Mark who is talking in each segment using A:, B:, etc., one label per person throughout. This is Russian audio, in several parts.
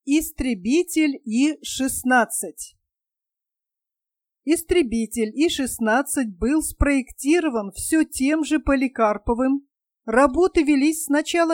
A: Истребитель И-16. Истребитель И-16 был спроектирован все тем же Поликарповым. Работы велись с начала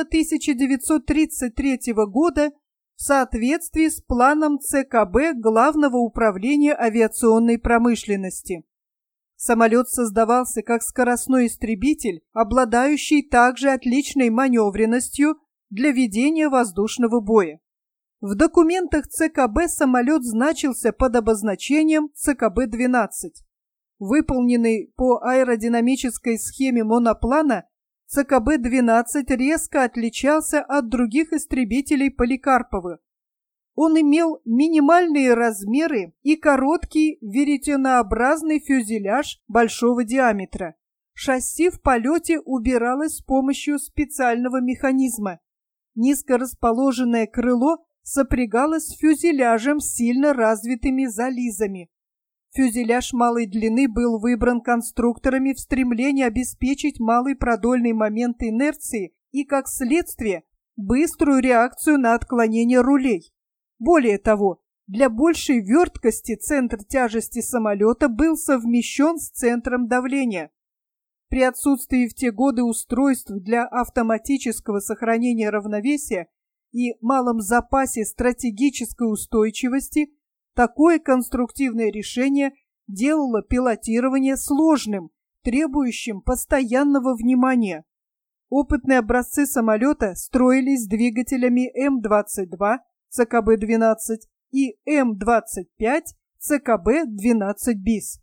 A: 1933 года в соответствии с планом ЦКБ Главного управления авиационной промышленности. Самолет создавался как скоростной истребитель, обладающий также отличной маневренностью для ведения воздушного боя. В документах ЦКБ самолет значился под обозначением ЦКБ-12. Выполненный по аэродинамической схеме моноплана, ЦКБ-12 резко отличался от других истребителей Поликарповых. Он имел минимальные размеры и короткий веретенообразный фюзеляж большого диаметра. Шасси в полете убиралось с помощью специального механизма. Низко расположенное крыло сопрягалось с фюзеляжем с сильно развитыми зализами. Фюзеляж малой длины был выбран конструкторами в стремлении обеспечить малый продольный момент инерции и, как следствие, быструю реакцию на отклонение рулей. Более того, для большей верткости центр тяжести самолета был совмещен с центром давления. При отсутствии в те годы устройств для автоматического сохранения равновесия и малом запасе стратегической устойчивости, такое конструктивное решение делало пилотирование сложным, требующим постоянного внимания. Опытные образцы самолета строились с двигателями М-22 ЦКБ-12 и М-25 ЦКБ-12 БИС.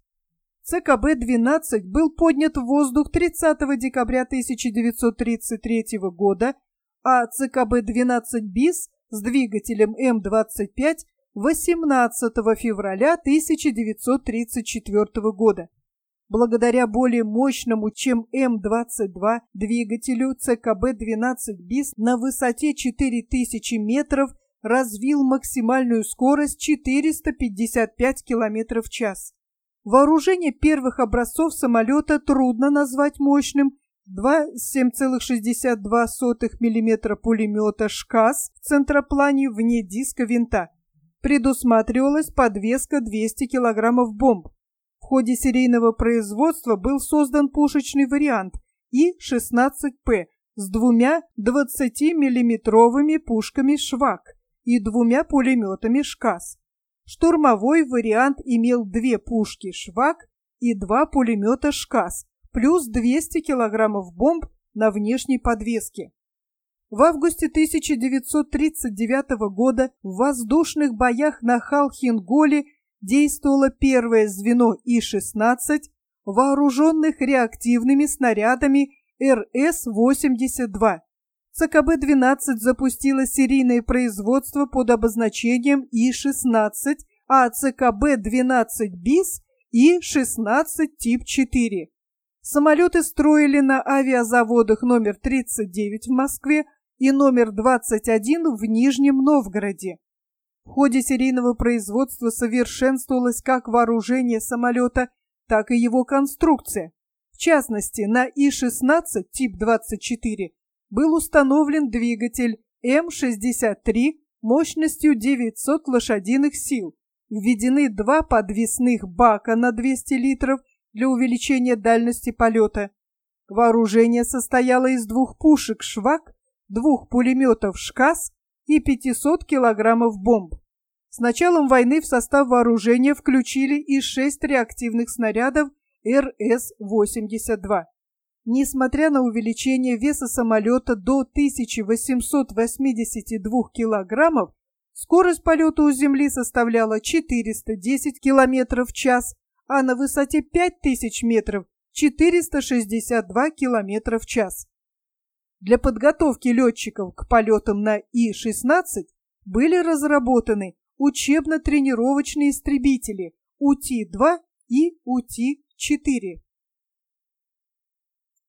A: ЦКБ-12 был поднят в воздух 30 декабря 1933 года, а ЦКБ-12 БИС с двигателем М-25 18 февраля 1934 года. Благодаря более мощному, чем М-22 двигателю, ЦКБ-12 БИС на высоте 4000 метров развил максимальную скорость 455 км в час. Вооружение первых образцов самолета трудно назвать мощным. Два 7,62 мм пулемета ШКАС в центроплане вне диска винта. Предусматривалась подвеска 200 кг бомб. В ходе серийного производства был создан пушечный вариант И-16П с двумя 20-мм пушками ШВАК и двумя пулеметами ШКАС. Штурмовой вариант имел две пушки ШВАК и два пулемета ШКАС, плюс 200 кг бомб на внешней подвеске. В августе 1939 года в воздушных боях на Халхин-Голе действовало первое звено И-16, вооруженных реактивными снарядами РС-82. ЦКБ-12 запустило серийное производство под обозначением И-16, а ЦКБ-12 БИС И-16 тип 4. Самолеты строили на авиазаводах номер 39 в Москве и номер 21 в Нижнем Новгороде. В ходе серийного производства совершенствовалось как вооружение самолета, так и его конструкция. В частности, на И-16 тип 24 был установлен двигатель М-63 мощностью 900 лошадиных сил. Введены два подвесных бака на 200 литров для увеличения дальности полета. Вооружение состояло из двух пушек ШВАК, двух пулеметов ШКАС и 500 килограммов бомб. С началом войны в состав вооружения включили и 6 реактивных снарядов РС-82. Несмотря на увеличение веса самолета до 1882 килограммов, скорость полета у земли составляла 410 км в час, а на высоте 5000 метров 462 км в час. Для подготовки летчиков к полетам на И-16 были разработаны учебно-тренировочные истребители УТИ-2 и УТИ-4.